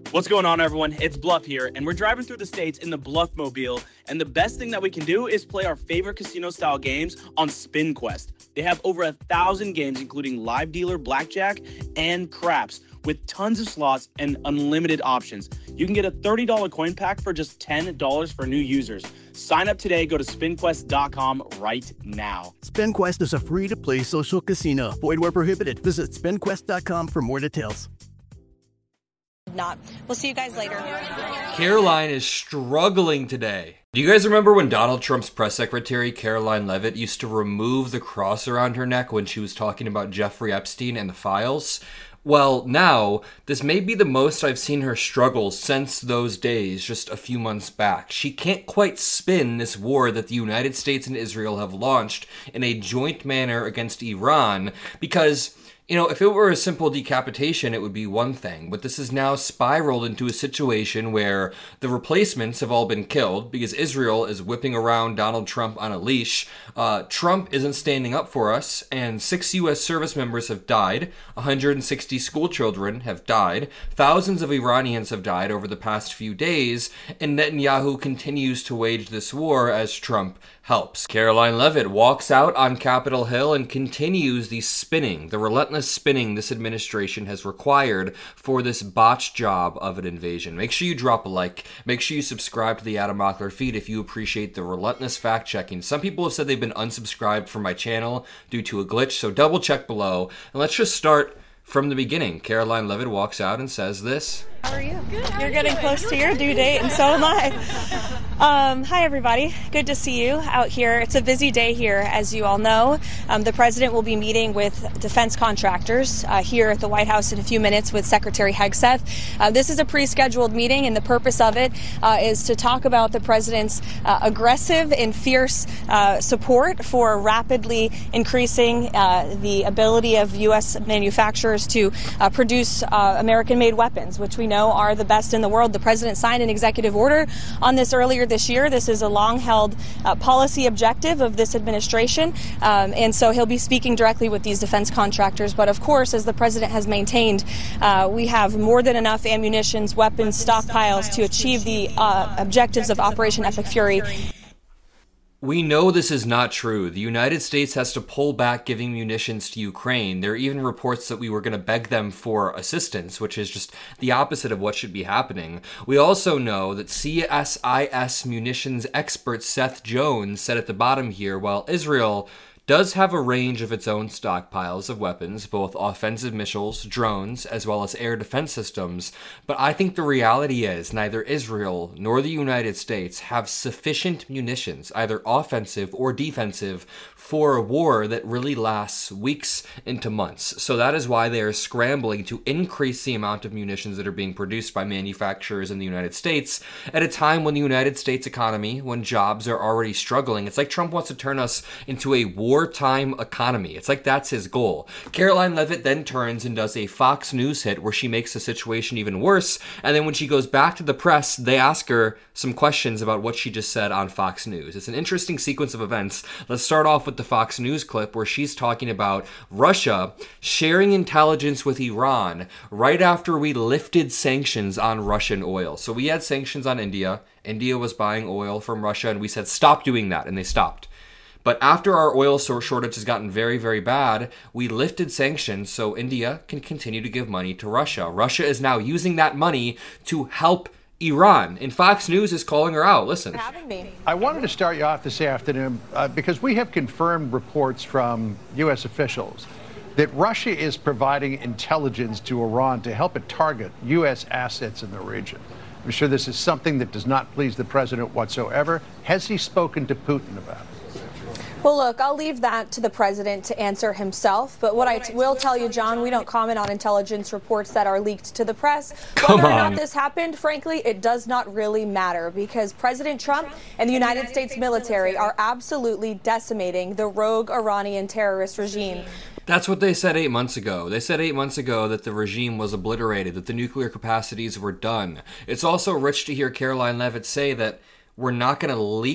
What's going on, everyone? It's Bluff here, and we're driving through the states in the Bluffmobile, and the best thing that we can do is play our favorite casino-style games on SpinQuest. They have over 1,000 games, including live dealer blackjack and craps, with tons of slots and unlimited options. You can get a $30 coin pack for just $10 for new users. Sign up today. Go to spinquest.com right now. SpinQuest is a free-to-play social casino. Void where prohibited. Visit spinquest.com for more details. We'll see you guys later. Caroline is struggling today. Do you guys remember when Donald Trump's press secretary, Caroline Leavitt, used to remove the cross around her neck when she was talking about Jeffrey Epstein and the files? Well, now, this may be the most I've seen her struggle since those days, just a few months back. She can't quite spin this war that the United States and Israel have launched in a joint manner against Iran because, you know, if it were a simple decapitation, it would be one thing. But this has now spiraled into a situation where the replacements have all been killed because Israel is whipping around Donald Trump on a leash. Trump isn't standing up for us, and 6 U.S. service members have died. 160 school children have died. Thousands of Iranians have died over the past few days, and Netanyahu continues to wage this war as Trump helps. Caroline Leavitt walks out on Capitol Hill and continues the spinning, the relentless spinning this administration has required for this botched job of an invasion. Make sure you drop a like. Make sure you subscribe to the Adam Mockler feed if you appreciate the relentless fact-checking. Some people have said they've been unsubscribed from my channel due to a glitch, so double check below. And let's just start from the beginning. Caroline Leavitt walks out and says this. How are you? Good. You're getting close to your due date, and so am I. Hi, everybody. Good to see you out here. It's a busy day here, as you all know. The president will be meeting with defense contractors here at the White House in a few minutes with Secretary Hegseth. This is a pre-scheduled meeting, and the purpose of it is to talk about the president's aggressive and fierce support for rapidly increasing the ability of U.S. manufacturers to produce American-made weapons, which we know are the best in the world. The president signed an executive order on this earlier this year. This is a long-held policy objective of this administration, and so he'll be speaking directly with these defense contractors. But of course, as the president has maintained, we have more than enough ammunitions, weapons, stockpiles to achieve the objectives of Operation Epic Fury. We know this is not true. The United States has to pull back giving munitions to Ukraine. There are even reports that we were going to beg them for assistance, which is just the opposite of what should be happening. We also know that CSIS munitions expert Seth Jones said at the bottom here, while Israel does have a range of its own stockpiles of weapons, both offensive missiles, drones, as well as air defense systems. But I think the reality is neither Israel nor the United States have sufficient munitions, either offensive or defensive, for a war that really lasts weeks into months. So that is why they are scrambling to increase the amount of munitions that are being produced by manufacturers in the United States at a time when the United States economy, when jobs are already struggling. It's like Trump wants to turn us into a wartime economy. It's like that's his goal. Caroline Leavitt then turns and does a Fox News hit where she makes the situation even worse. And then when she goes back to the press, they ask her some questions about what she just said on Fox News. It's an interesting sequence of events. Let's start off with the Fox News clip where she's talking about Russia sharing intelligence with Iran right after we lifted sanctions on Russian oil. So we had sanctions on India. India was buying oil from Russia, and we said, stop doing that, and they stopped. But after our oil shortage has gotten very, very bad, we lifted sanctions so India can continue to give money to Russia. Russia is now using that money to help Iran, and Fox News is calling her out. Listen. I wanted to start you off this afternoon because we have confirmed reports from U.S. officials that Russia is providing intelligence to Iran to help it target U.S. assets in the region. I'm sure this is something that does not please the president whatsoever. Has he spoken to Putin about it? Well, look, I'll leave that to the president to answer himself. But what I will tell you, John, we don't comment on intelligence reports that are leaked to the press. Whether or not this happened, frankly, it does not really matter because President Trump and the United States military are absolutely decimating the rogue Iranian terrorist regime. That's what they said 8 months ago. They said 8 months ago that the regime was obliterated, that the nuclear capacities were done. It's also rich to hear Caroline Leavitt say that we're not going to leak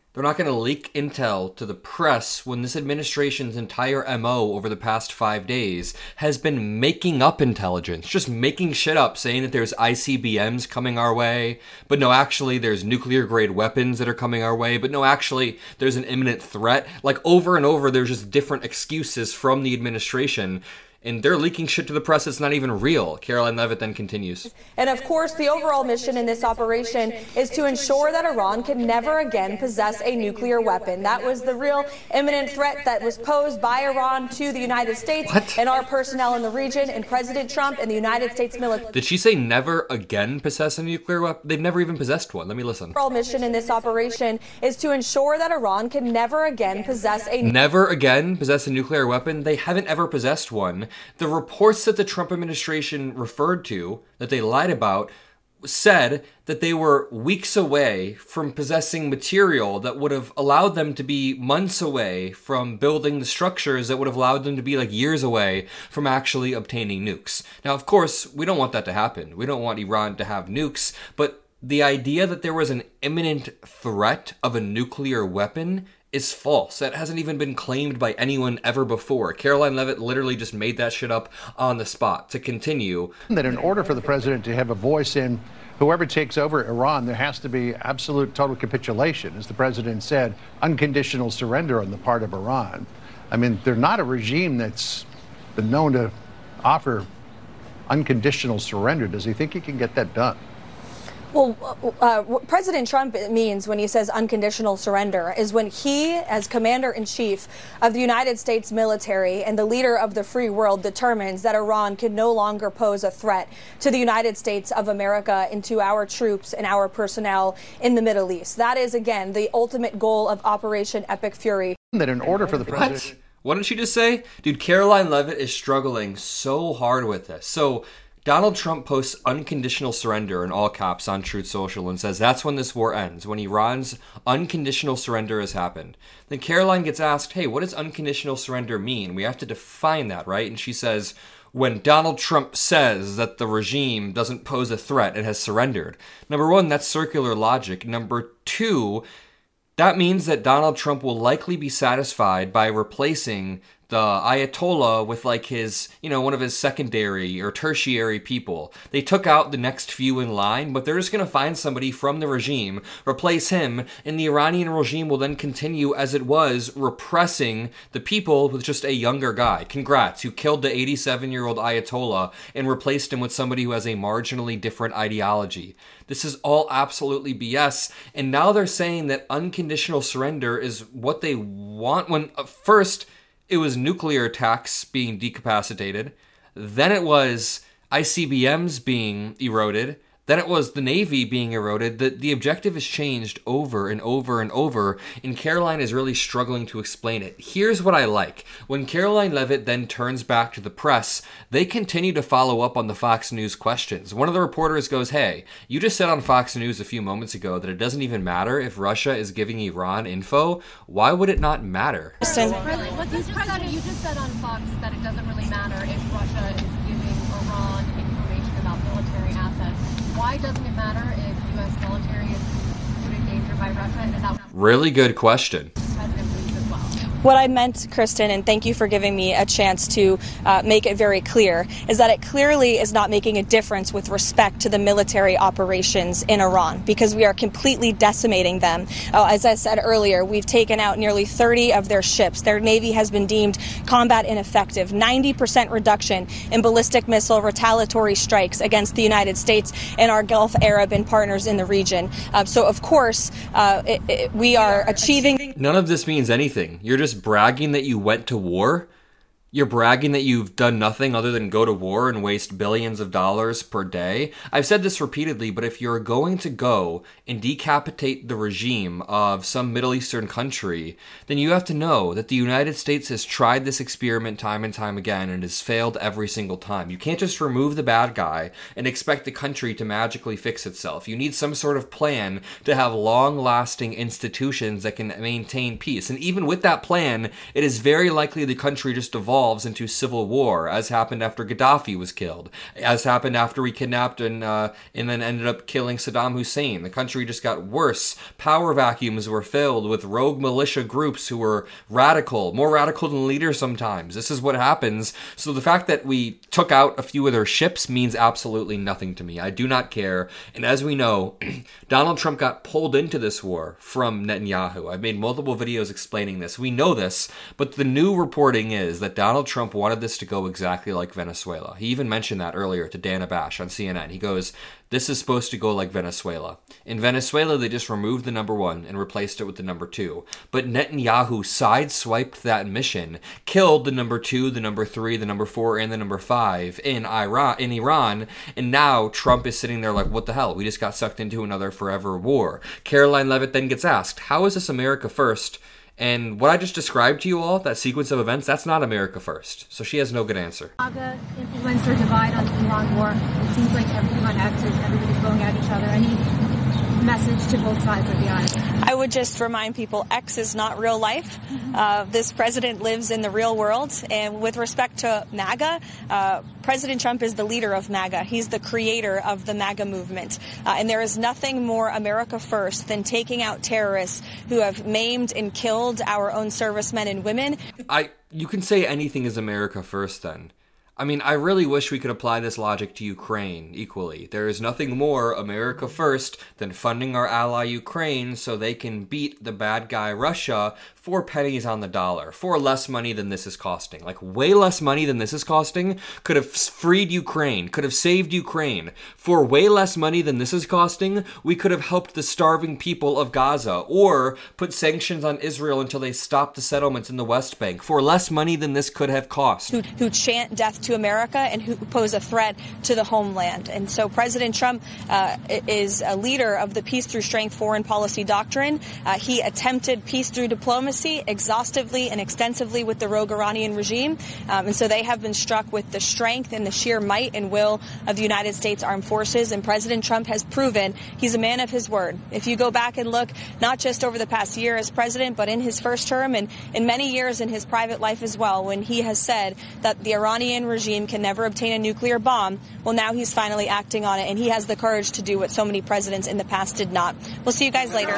They're not going to leak intel to the press when this administration's entire MO over the past 5 days has been making up intelligence, just making shit up, saying that there's ICBMs coming our way, but no, actually, there's nuclear-grade weapons that are coming our way, but no, actually, there's an imminent threat. Like, over and over, there's just different excuses from the administration. And they're leaking shit to the press that's not even real. Karoline Leavitt then continues. And of course, the overall mission in this operation is to ensure that Iran can never again possess a nuclear weapon. That was the real imminent threat that was posed by Iran to the United States and our personnel in the region, and President Trump and the United States military. Did she say never again possess a nuclear weapon? They've never even possessed one. Let me listen. The overall mission in this operation is to ensure that Iran can never again possess a nuclear weapon? They haven't ever possessed one. The reports that the Trump administration referred to, that they lied about, said that they were weeks away from possessing material that would have allowed them to be months away from building the structures that would have allowed them to be like years away from actually obtaining nukes. Now, of course, we don't want that to happen. We don't want Iran to have nukes, but the idea that there was an imminent threat of a nuclear weapon is false. That hasn't even been claimed by anyone ever before. Karoline Leavitt literally just made that shit up on the spot. To continue, that in order for the president to have a voice in whoever takes over Iran, there has to be absolute total capitulation. As the president said, unconditional surrender on the part of Iran. I mean, they're not a regime that's been known to offer unconditional surrender. Does he think he can get that done? Well, what President Trump means when he says unconditional surrender is when he, as commander-in-chief of the United States military and the leader of the free world, determines that Iran can no longer pose a threat to the United States of America and to our troops and our personnel in the Middle East. That is, again, the ultimate goal of Operation Epic Fury. That in order for the president... What did she just say? Dude, Karoline Leavitt is struggling so hard with this. So Donald Trump posts unconditional surrender in all caps on Truth Social and says that's when this war ends, when Iran's unconditional surrender has happened. Then Karoline gets asked, hey, what does unconditional surrender mean? We have to define that, right? And she says, when Donald Trump says that the regime doesn't pose a threat, it has surrendered. Number one, that's circular logic. Number two, that means that Donald Trump will likely be satisfied by replacing the Ayatollah with like his, one of his secondary or tertiary people. They took out the next few in line, but they're just going to find somebody from the regime, replace him, and the Iranian regime will then continue as it was, repressing the people with just a younger guy. Congrats, you killed the 87-year-old Ayatollah and replaced him with somebody who has a marginally different ideology. This is all absolutely BS, and now they're saying that unconditional surrender is what they want when, first, it was nuclear attacks being decapacitated, then it was ICBMs being eroded, then it was the Navy being eroded. The objective has changed over and over and over, and Karoline is really struggling to explain it. Here's what I like. When Karoline Leavitt then turns back to the press, they continue to follow up on the Fox News questions. One of the reporters goes, hey, you just said on Fox News a few moments ago that it doesn't even matter if Russia is giving Iran info. Why would it not matter? You just said on Fox that it doesn't really matter if Russia is giving Iran information about military assets. Why doesn't it matter if U.S. military is put in danger by Russia? And is that really good question? What I meant, Kristen, and thank you for giving me a chance to make it very clear, is that it clearly is not making a difference with respect to the military operations in Iran, because we are completely decimating them. As I said earlier, we've taken out nearly 30 of their ships. Their Navy has been deemed combat ineffective. 90% reduction in ballistic missile retaliatory strikes against the United States and our Gulf Arab and partners in the region. So, of course, we are achieving... None of this means anything. You're just bragging that you went to war? You're bragging that you've done nothing other than go to war and waste billions of dollars per day? I've said this repeatedly, but if you're going to go and decapitate the regime of some Middle Eastern country, then you have to know that the United States has tried this experiment time and time again and has failed every single time. You can't just remove the bad guy and expect the country to magically fix itself. You need some sort of plan to have long-lasting institutions that can maintain peace. And even with that plan, it is very likely the country just devolves devolves into civil war, as happened after Gaddafi was killed, as happened after we kidnapped and then ended up killing Saddam Hussein. The country just got worse. Power vacuums were filled with rogue militia groups who were radical, more radical than leaders sometimes. This is what happens. So the fact that we took out a few of their ships means absolutely nothing to me. I do not care. And as we know, Donald Trump got pulled into this war from Netanyahu. I've made multiple videos explaining this. We know this, but the new reporting is that Donald Trump wanted this to go exactly like Venezuela. He even mentioned that earlier to Dana Bash on CNN. He goes, this is supposed to go like Venezuela. In Venezuela, they just removed the number 1 and replaced it with the number 2. But Netanyahu sideswiped that mission, killed the number 2, the number 3, the number 4, and the number 5 in Iran, and now Trump is sitting there like, what the hell? We just got sucked into another forever war. Caroline Levitt then gets asked, how is this America first? And what I just described to you all, that sequence of events, that's not America first. So she has no good answer. MAGA influencer divide on the Iran war. It seems like everything on X is everybody's going at each other. Any message to both sides of the aisle? I would just remind people X is not real life. This president lives in the real world. And with respect to MAGA, President Trump is the leader of MAGA. He's the creator of the MAGA movement. And there is nothing more America first than taking out terrorists who have maimed and killed our own servicemen and women. You can say anything is America first then. I mean, I really wish we could apply this logic to Ukraine equally. There is nothing more America first than funding our ally Ukraine so they can beat the bad guy Russia for pennies on the dollar, for less money than this is costing. Like, way less money than this is costing could have freed Ukraine, could have saved Ukraine. For way less money than this is costing, we could have helped the starving people of Gaza, or put sanctions on Israel until they stop the settlements in the West Bank. For less money than this could have cost. Who chant death to America and who pose a threat to the homeland. And so President Trump is a leader of the peace through strength foreign policy doctrine. He attempted peace through diplomacy exhaustively and extensively with the rogue Iranian regime. And so they have been struck with the strength and the sheer might and will of the United States Armed Forces. And President Trump has proven he's a man of his word. If you go back and look, not just over the past year as president, but in his first term and in many years in his private life as well, when he has said that the Iranian regime can never obtain a nuclear bomb, well, now he's finally acting on it, and he has the courage to do what so many presidents in the past did not. We'll see you guys later.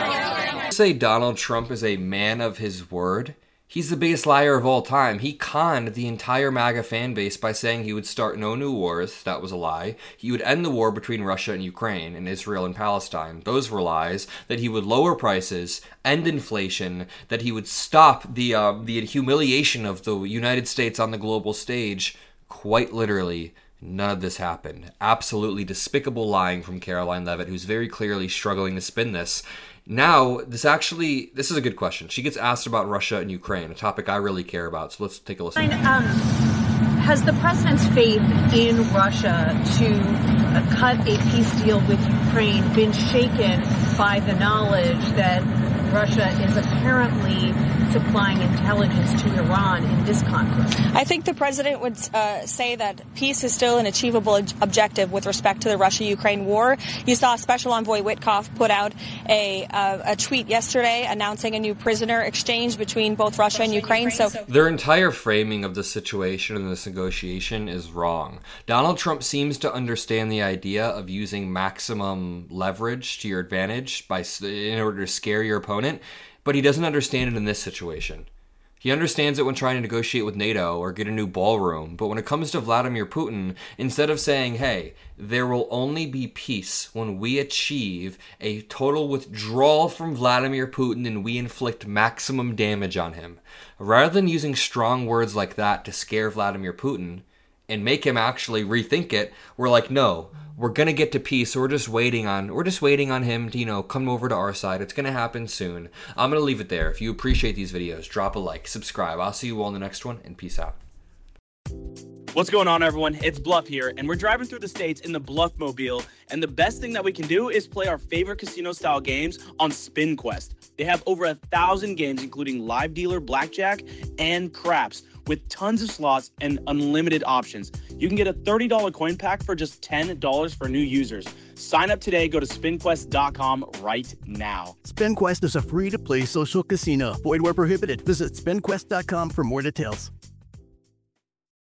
Say Donald Trump is a man of his word. He's the biggest liar of all time. He conned the entire MAGA fan base by saying he would start no new wars. That was a lie. He would end the war between Russia and Ukraine and Israel and Palestine. Those were lies. That he would lower prices, end inflation, that he would stop the humiliation of the United States on the global stage. Quite literally, none of this happened. Absolutely despicable lying from Caroline Levitt, who's very clearly struggling to spin this. Now, this is a good question. She gets asked about Russia and Ukraine, a topic I really care about, so let's take a listen. Has the president's faith in Russia to cut a peace deal with Ukraine been shaken by the knowledge that Russia is apparently supplying intelligence to Iran in this conflict? I think the president would say that peace is still an achievable objective with respect to the Russia-Ukraine war. You saw Special Envoy Witkoff put out a tweet yesterday announcing a new prisoner exchange between both Russia and Ukraine. So their entire framing of the situation in this negotiation is wrong. Donald Trump seems to understand the idea of using maximum leverage to your advantage in order to scare your opponent, but he doesn't understand it in this situation. He understands it when trying to negotiate with NATO or get a new ballroom, but when it comes to Vladimir Putin, instead of saying, hey, there will only be peace when we achieve a total withdrawal from Vladimir Putin and we inflict maximum damage on him, rather than using strong words like that to scare Vladimir Putin and make him actually rethink it, we're like, no, we're going to get to peace. So we're just waiting on him to, come over to our side. It's going to happen soon. I'm going to leave it there. If you appreciate these videos, drop a like, subscribe. I'll see you all in the next one, and peace out. What's going on, everyone? It's Bluff here, and we're driving through the states in the Bluff Mobile, and the best thing that we can do is play our favorite casino-style games on Spin Quest. They have over 1,000 games, including live dealer blackjack and craps, with tons of slots and unlimited options. You can get a $30 coin pack for just $10 for new users. Sign up today. Go to spinquest.com right now. SpinQuest is a free-to-play social casino. Void where prohibited. Visit spinquest.com for more details.